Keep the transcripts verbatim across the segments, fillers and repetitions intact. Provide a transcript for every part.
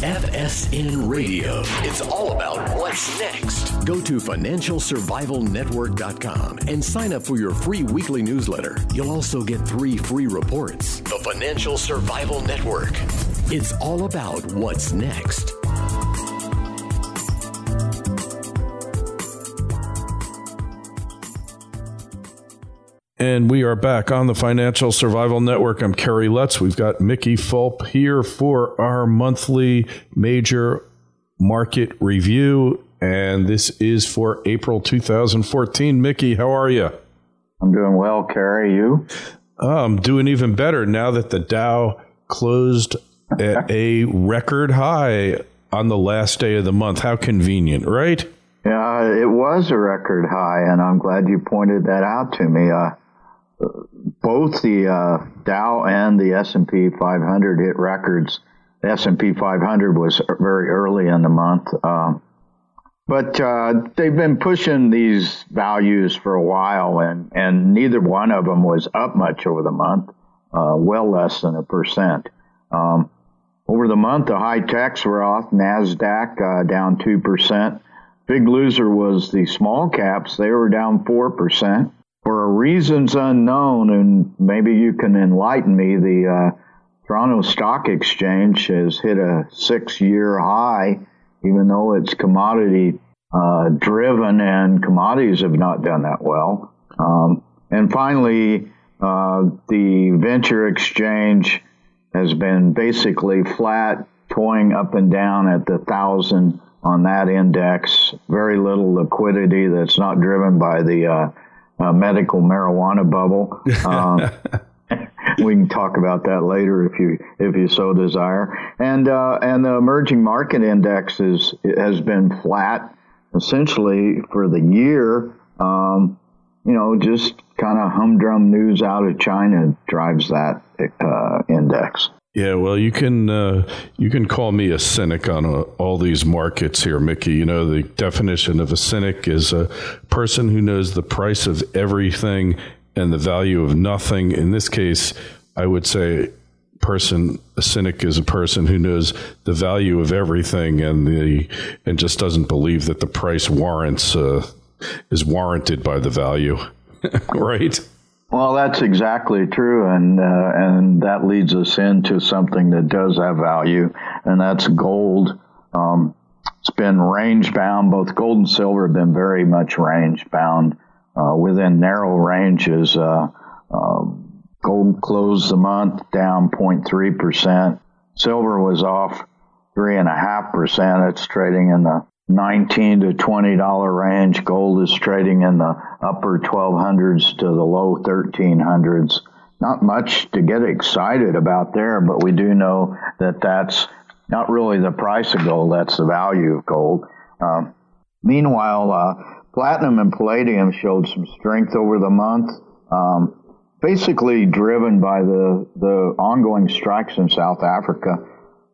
F S N Radio. It's all about what's next. Go to financial survival network dot com and sign up for your free weekly newsletter. You'll also get three free reports. The Financial Survival Network. It's all about what's next. And we are back on the Financial Survival Network. I'm Kerry Lutz. We've got Mickey Fulp here for our monthly major market review. And this is for April two thousand fourteen. Mickey, how are you? I'm doing well, Kerry. You? Oh, I'm doing even better now that the Dow closed at a record high on the last day of the month. How convenient, right? Yeah, it was a record high, and I'm glad you pointed that out to me. Uh, both the uh, Dow and the S and P five hundred hit records. The S and P five hundred was very early in the month. Uh, but uh, they've been pushing these values for a while, and, and neither one of them was up much over the month, uh, well less than a percent. Um, over the month, the high techs were off. NASDAQ uh, down two percent. Big loser was the small caps. They were down four percent. For reasons unknown, and maybe you can enlighten me, the uh, Toronto Stock Exchange has hit a six-year high, even though it's commodity-driven, uh, and commodities have not done that well. Um, and finally, uh, the Venture Exchange has been basically flat, toying up and down at the one thousand on that index. Very little liquidity that's not driven by the uh, uh, medical marijuana bubble. Um, we can talk about that later if you if you so desire. And uh, and the emerging market index is has been flat essentially for the year. Um, you know, just kind of humdrum news out of China drives that uh, index. Yeah, well, you can uh, you can call me a cynic on uh, all these markets here, Mickey. You know, the definition of a cynic is a person who knows the price of everything and the value of nothing. In this case, I would say person a cynic is a person who knows the value of everything and the and just doesn't believe that the price warrants uh, is warranted by the value, right? Well, that's exactly true, and uh, and that leads us into something that does have value, and that's gold. Um, it's been range-bound. Both gold and silver have been very much range-bound uh, within narrow ranges. Uh, uh, gold closed the month down zero point three percent. Silver was off three point five percent. It's trading in the nineteen to twenty dollars range. Gold is trading in the upper twelve hundreds to the low thirteen hundreds. Not much to get excited about there, but we do know that that's not really the price of gold, that's the value of gold. Um, meanwhile, uh, platinum and palladium showed some strength over the month, um, basically driven by the, the ongoing strikes in South Africa,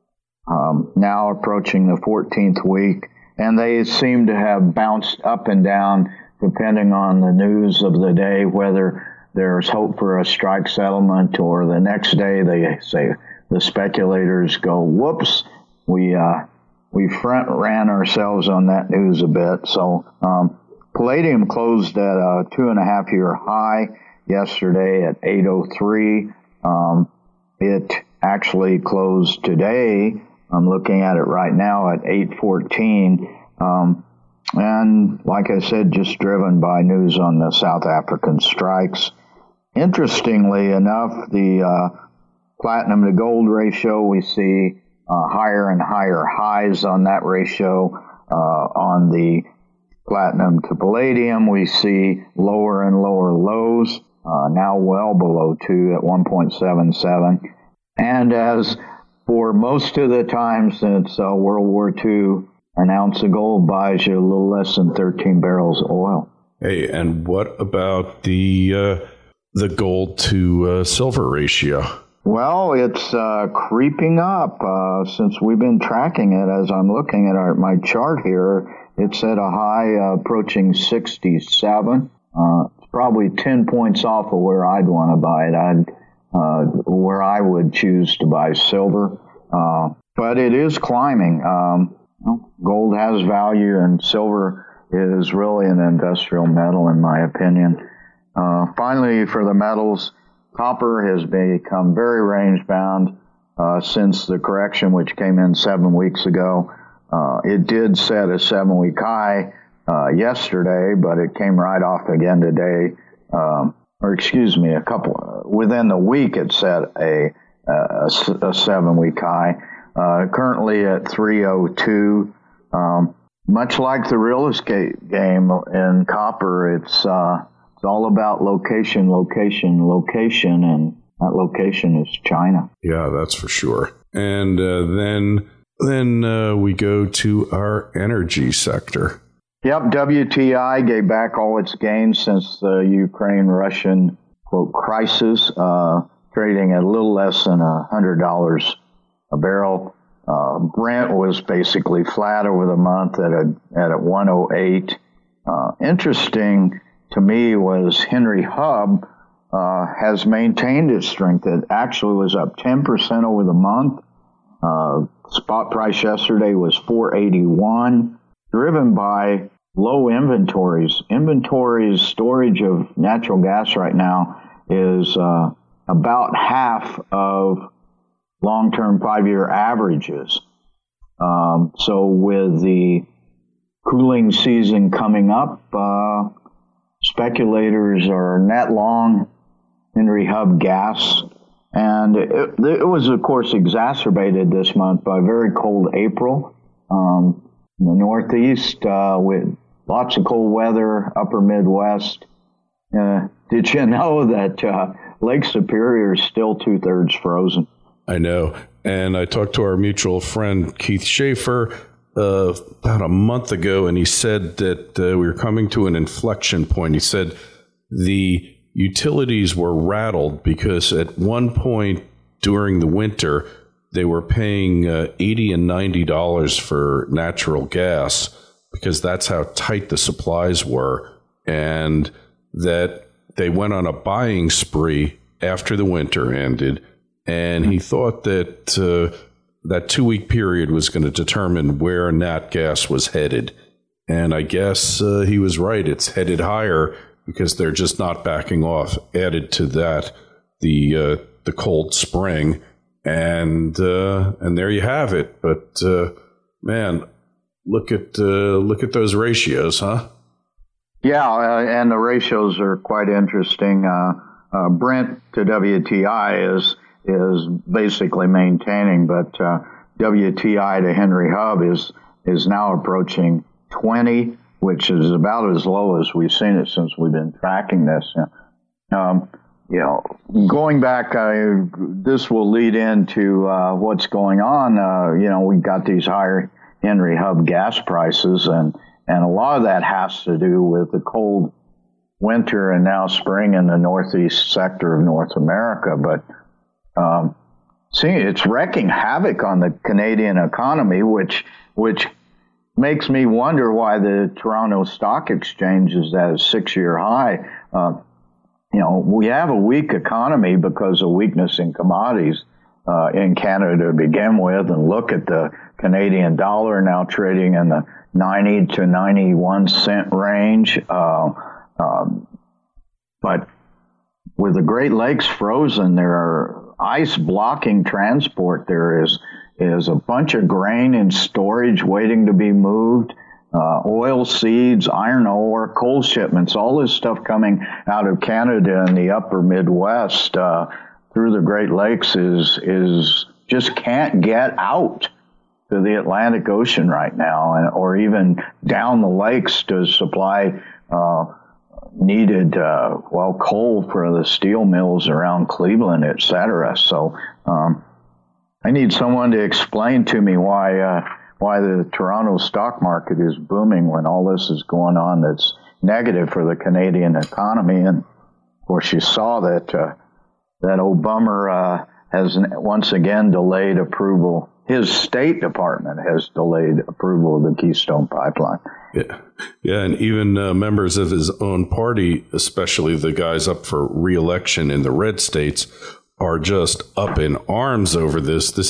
um, now approaching the fourteenth week. And they seem to have bounced up and down depending on the news of the day, whether there's hope for a strike settlement or the next day they say the speculators go, whoops, we uh, we front ran ourselves on that news a bit. So um, palladium closed at a two and a half year high yesterday at eight oh three. Um, it actually closed today. I'm looking at it right now at eight fourteen. Um, and like I said, just driven by news on the South African strikes. Interestingly enough, the uh, platinum to gold ratio, we see uh, higher and higher highs on that ratio. Uh, on the platinum to palladium, we see lower and lower lows, uh, now well below two at one point seven seven. And as for most of the time since uh, World War Two, an ounce of gold buys you a little less than thirteen barrels of oil. Hey, and what about the uh, the gold to uh, silver ratio? Well, it's uh, creeping up uh, since we've been tracking it. As I'm looking at our, my chart here, it's at a high uh, approaching sixty-seven. Uh, it's probably ten points off of where I'd want to buy it. I'd Uh, where I would choose to buy silver. Uh, but it is climbing. Um, gold has value, and silver is really an industrial metal, in my opinion. Uh, finally, for the metals, copper has become very range-bound uh, since the correction, which came in seven weeks ago. Uh, it did set a seven-week high uh, yesterday, but it came right off again today. Um, or excuse me, a couple within the week, it set a, a, a seven-week high. Uh, currently at three oh two. Um, much like the real estate game in copper, it's uh, it's all about location, location, location, and that location is China. Yeah, that's for sure. And uh, then then uh, we go to our energy sector. Yep, W T I gave back all its gains since the Ukraine-Russian, quote, crisis, uh, trading at a little less than one hundred dollars a barrel. Uh, Brent was basically flat over the month at a at a one oh eight. Uh, interesting to me was Henry Hub uh, has maintained its strength. It actually was up ten percent over the month. Uh, spot price yesterday was four eighty-one, driven by low inventories. Inventories, storage of natural gas right now is uh, about half of long-term five-year averages. Um, so with the cooling season coming up, uh, speculators are net long Henry Hub gas. And it, it was, of course, exacerbated this month by a very cold April. Um, in the Northeast, uh, with lots of cold weather, upper Midwest. Uh, did you know that uh, Lake Superior is still two-thirds frozen? I know. And I talked to our mutual friend, Keith Schaefer, uh, about a month ago, and he said that uh, we were coming to an inflection point. He said the utilities were rattled because at one point during the winter, they were paying uh, eighty and ninety dollars for natural gas because that's how tight the supplies were, and that they went on a buying spree after the winter ended. And he thought that uh, that two-week period was going to determine where nat gas was headed. And I guess uh, he was right. It's headed higher because they're just not backing off. Added to that, the uh, the cold spring. And uh, and there you have it. But, uh, man, look at, uh, look at those ratios, huh? Yeah, uh, and the ratios are quite interesting. Uh, uh, Brent to W T I is... is basically maintaining, but uh, W T I to Henry Hub is is now approaching twenty, which is about as low as we've seen it since we've been tracking this. Um, you know, going back, uh, this will lead into uh, what's going on. Uh, you know, we've got these higher Henry Hub gas prices, and, and a lot of that has to do with the cold winter and now spring in the northeast sector of North America, but Um, see, it's wreaking havoc on the Canadian economy, which which makes me wonder why the Toronto Stock Exchange is at a six-year high. Uh, you know, we have a weak economy because of weakness in commodities uh, in Canada to begin with, and look at the Canadian dollar now trading in the ninety to ninety-one cent range. Uh, um, but with the Great Lakes frozen, there are ice blocking transport. There is is a bunch of grain in storage waiting to be moved, uh, oil seeds, iron ore, coal shipments, all this stuff coming out of Canada and the upper Midwest uh, through the Great Lakes is is just can't get out to the Atlantic Ocean right now, and, or even down the lakes to supply uh, needed, uh, well, coal for the steel mills around Cleveland, et cetera. So um, I need someone to explain to me why uh, why the Toronto stock market is booming when all this is going on that's negative for the Canadian economy. And, of course, you saw that uh, that Obama uh, has once again delayed approval. His State Department has delayed approval of the Keystone Pipeline. Yeah, yeah, and even uh, members of his own party, especially the guys up for re-election in the red states, are just up in arms over this. This is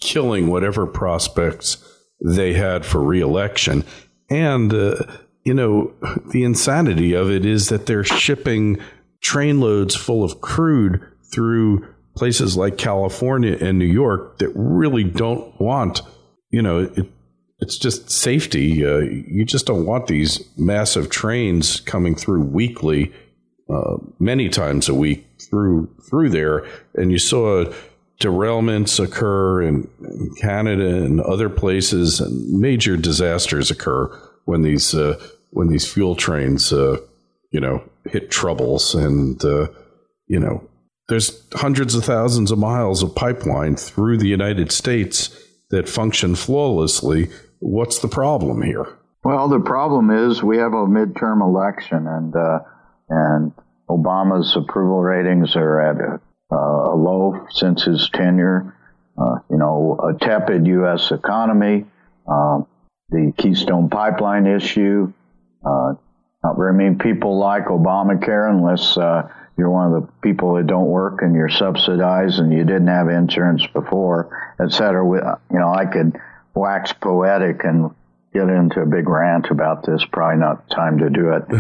killing whatever prospects they had for reelection. And, uh, you know, the insanity of it is that they're shipping trainloads full of crude through places like California and New York that really don't want, you know, it, it's just safety. Uh, you just don't want these massive trains coming through weekly, uh, many times a week through through there. And you saw derailments occur in, in Canada and other places, and major disasters occur when these uh, when these fuel trains, uh, you know, hit troubles. And uh, you know, there's hundreds of thousands of miles of pipeline through the United States that function flawlessly. What's the problem here? Well, the problem is we have a midterm election, and uh, and Obama's approval ratings are at a, a low since his tenure. Uh, you know, a tepid U S economy, uh, the Keystone Pipeline issue. Uh, not very many people like Obamacare unless uh, you're one of the people that don't work and you're subsidized and you didn't have insurance before, et cetera. You know, I could wax poetic and get into a big rant about this. Probably not time to do it.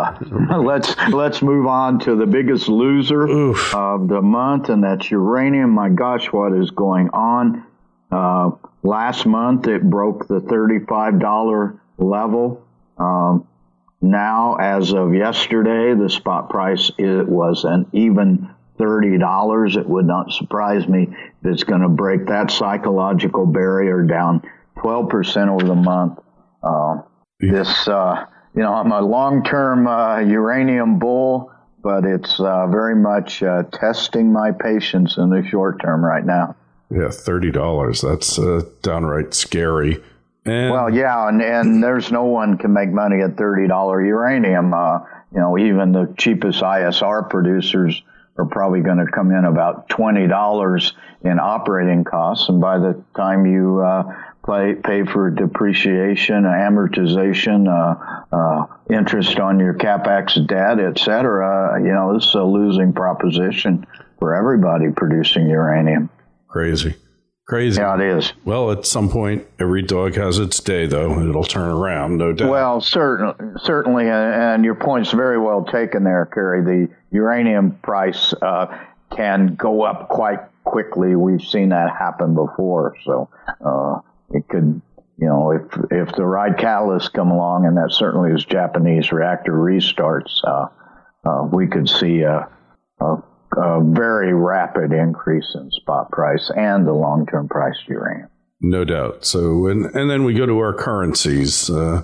Uh, let's let's move on to the biggest loser Oof. of the month, and that's uranium. My gosh, what is going on? Uh, last month, it broke the thirty-five dollars level. Um, now, as of yesterday, the spot price it was an even thirty dollars. It would not surprise me if it's going to break that psychological barrier, down twelve percent over the month. Uh, this, uh, you know, I'm a long-term uh, uranium bull, but it's uh, very much uh, testing my patience in the short term right now. Yeah, thirty dollars. That's uh, downright scary. And well, yeah, and, and there's no one can make money at thirty dollars uranium. Uh, you know, even the cheapest I S R producers are probably going to come in about twenty dollars in operating costs. And by the time you uh, pay, pay for depreciation, amortization, uh, uh, interest on your CapEx debt, et cetera, you know, this is a losing proposition for everybody producing uranium. Crazy. Crazy. Yeah, it is. Well, at some point, every dog has its day, though. It'll turn around, no doubt. Well, certain, certainly, and, and your point's very well taken there, Kerry. The uranium price uh, can go up quite quickly. We've seen that happen before. So uh, it could, you know, if if the right catalysts come along, and that certainly is Japanese reactor restarts, uh, uh, we could see a, a a very rapid increase in spot price and the long-term price of uranium. No doubt. So, and, and then we go to our currencies, uh,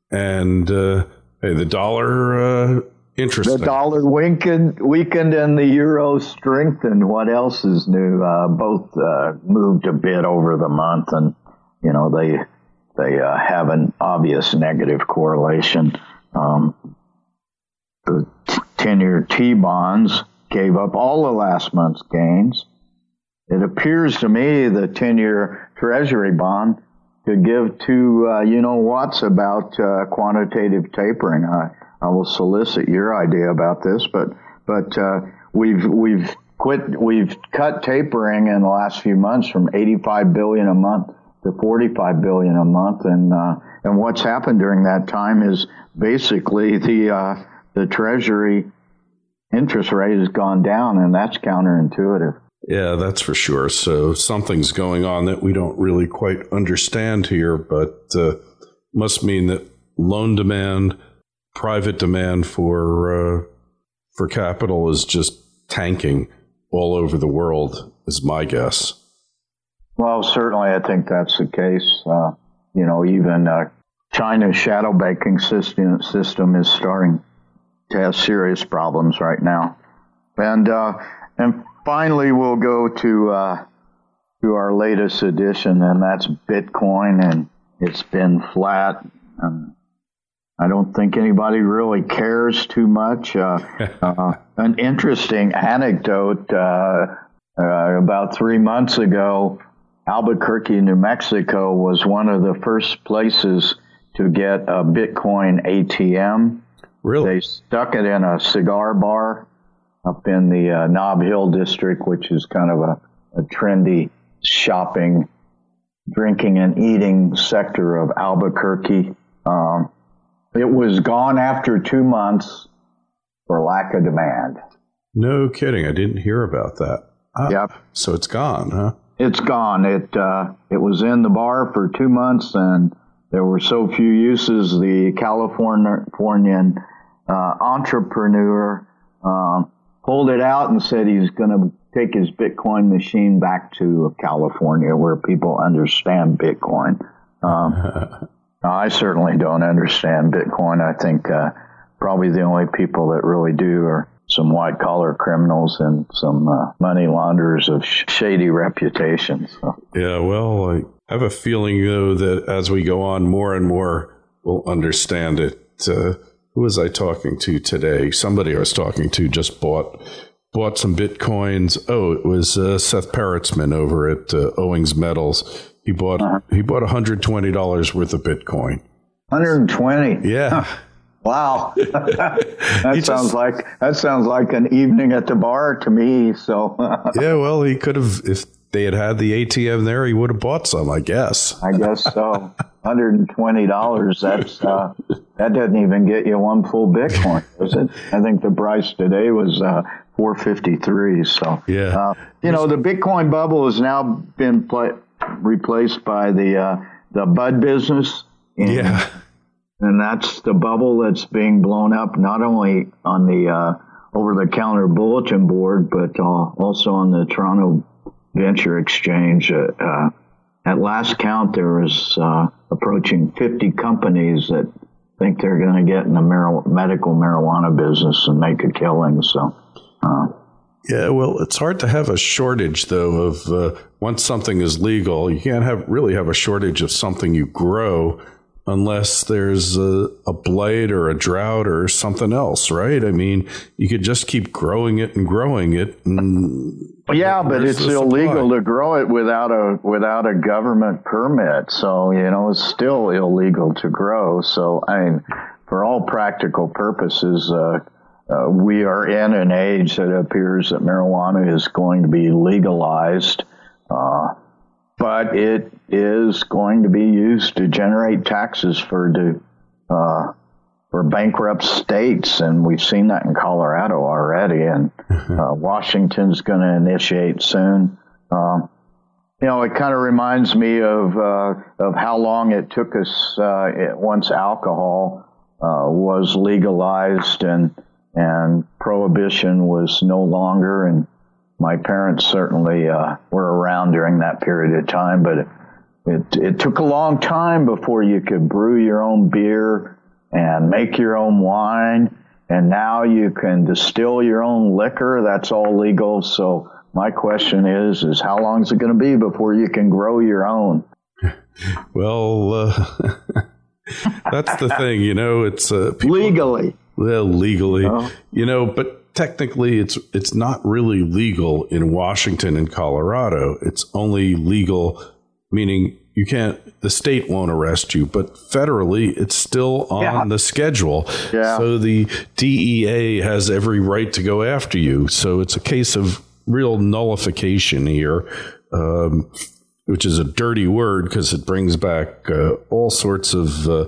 and uh, hey, the dollar, uh, interesting. The dollar weakened, weakened and the euro strengthened. What else is new? Uh, both uh, moved a bit over the month, and you know they they uh, have an obvious negative correlation. Um, the ten-year T-bonds gave up all of last month's gains. It appears to me the ten-year Treasury bond could give two uh, you-know-whats about uh, quantitative tapering. I, I will solicit your idea about this, but but uh, we've we've quit we've cut tapering in the last few months from eighty-five billion dollars a month to forty-five billion dollars a month, and uh, and what's happened during that time is basically the uh, the Treasury interest rate has gone down, and that's counterintuitive. Yeah, that's for sure. So something's going on that we don't really quite understand here, but uh, must mean that loan demand, private demand for uh, for capital is just tanking all over the world, is my guess. Well, certainly I think that's the case. Uh, you know, even uh, China's shadow banking system, system is starting to have serious problems right now. And uh, and finally, we'll go to uh, to our latest edition, and that's Bitcoin, and it's been flat. And I don't think anybody really cares too much. Uh, uh, an interesting anecdote, uh, uh, about three months ago, Albuquerque, New Mexico was one of the first places to get a Bitcoin A T M. Really? They stuck it in a cigar bar up in the uh, Nob Hill district, which is kind of a, a trendy shopping drinking and eating sector of Albuquerque. Um, it was gone after two months for lack of demand. No kidding. I didn't hear about that. Ah, yep. So it's gone, huh? It's gone. It uh, it was in the bar for two months, and there were so few uses. The Californian uh, entrepreneur uh, pulled it out and said he's going to take his Bitcoin machine back to California, where people understand Bitcoin. Um, I certainly don't understand Bitcoin. I think uh, probably the only people that really do are some white-collar criminals and some uh, money launderers of sh- shady reputations. So. Yeah, well, I have a feeling, though, that as we go on, more and more we'll understand it. Uh, who was I talking to today? Somebody I was talking to just bought bought some Bitcoins. Oh, it was uh, Seth Peritzman over at uh, Owings Metals. He bought uh-huh. he bought one hundred twenty dollars worth of Bitcoin. one hundred twenty? Yeah. Wow. that he sounds just, like that sounds like an evening at the bar to me. So yeah, well, he could have, if they had had the A T M there, he would have bought some, I guess. I guess so. one hundred twenty dollars. That's uh, that doesn't even get you one full Bitcoin, does it? I think the price today was uh, four fifty-three. So yeah, uh, you know, the Bitcoin bubble has now been pl- replaced by the uh, the bud business. And, yeah. And that's the bubble that's being blown up not only on the uh, over-the-counter bulletin board, but uh, also on the Toronto Venture Exchange. Uh, uh, at last count, there was uh, approaching fifty companies that think they're going to get in the mar- medical marijuana business and make a killing. So, uh, yeah, well, it's hard to have a shortage, though, of uh, once something is legal, you can't have really have a shortage of something you grow unless there's a, a blight or a drought or something else, right? I mean, you could just keep growing it and growing it. And yeah, but it's illegal to grow it without a without a government permit. So, you know, it's still illegal to grow. So, I mean, for all practical purposes, uh, uh, we are in an age that appears that marijuana is going to be legalized. Uh, but it is going to be used to generate taxes for the, uh, for bankrupt states, and we've seen that in Colorado already, and uh, Washington's going to initiate soon. Um, you know, it kind of reminds me of uh, of how long it took us uh, it, once alcohol uh, was legalized and and prohibition was no longer, and my parents certainly uh, were around during that period of time, but it, it, it took a long time before you could brew your own beer and make your own wine, and now you can distill your own liquor. That's all legal. So my question is, is how long is it going to be before you can grow your own? Well, uh, that's the thing, you know, it's uh, people, legally. Well, legally, oh. you know, but technically, it's it's not really legal in Washington and Colorado. It's only legal, meaning you can't, the state won't arrest you, but federally, it's still on yeah. the schedule. Yeah. So the D E A has every right to go after you. So it's a case of real nullification here, um, which is a dirty word because it brings back uh, all sorts of uh,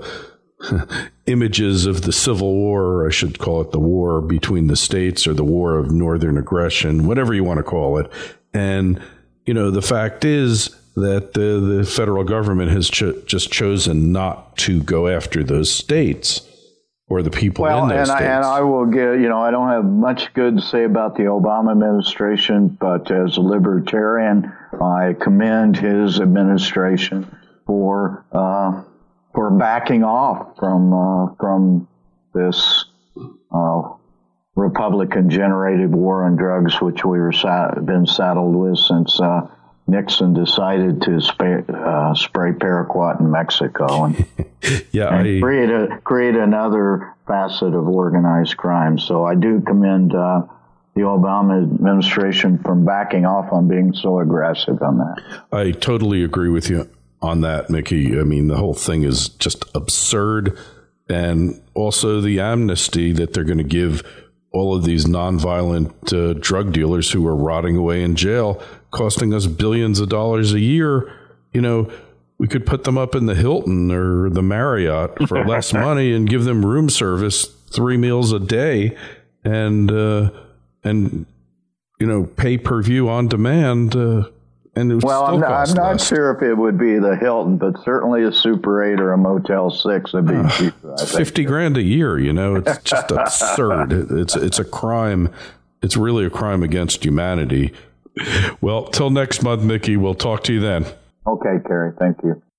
images of the Civil War, or I should call it the war between the states, or the war of northern aggression, whatever you want to call it. And, you know, the fact is that the, the federal government has cho- just chosen not to go after those states or the people well, in those and states. I, and I will get, you know, I don't have much good to say about the Obama administration, but as a libertarian, I commend his administration for uh, for backing off from uh, from this uh, Republican-generated war on drugs, which we were sa- been saddled with since uh, Nixon decided to spray, uh, spray Paraquat in Mexico and, yeah, and I, create a create another facet of organized crime. So I do commend uh, the Obama administration from backing off on being so aggressive on that. I totally agree with you on that, Mickey. I mean, the whole thing is just absurd. And also the amnesty that they're going to give all of these nonviolent uh, drug dealers who are rotting away in jail, costing us billions of dollars a year. You know, we could put them up in the Hilton or the Marriott for less money and give them room service, three meals a day, and uh, and you know, pay per view on demand. Uh, and it would well, still I'm, not, cost I'm not less. sure if it would be the Hilton, but certainly a Super eight or a Motel six would be uh, cheaper. I think. Fifty grand a year. You know, it's just absurd. It, it's it's a crime. It's really a crime against humanity. Well, till next month, Mickey. We'll talk to you then. Okay, Terry. Thank you.